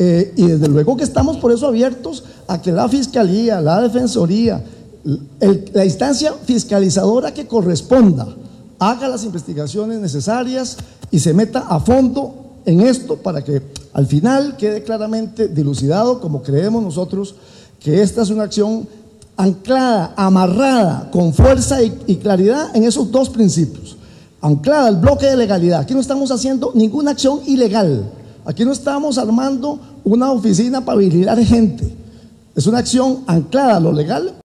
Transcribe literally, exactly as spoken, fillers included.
Eh, y desde luego que estamos por eso abiertos a que la Fiscalía, la Defensoría, el, la instancia fiscalizadora que corresponda, haga las investigaciones necesarias y se meta a fondo en esto para que al final quede claramente dilucidado, como creemos nosotros, que esta es una acción anclada, amarrada, con fuerza y, y claridad en esos dos principios, anclada al bloque de legalidad. Aquí no estamos haciendo ninguna acción ilegal, aquí no estamos armando una oficina para vigilar gente, es una acción anclada a lo legal.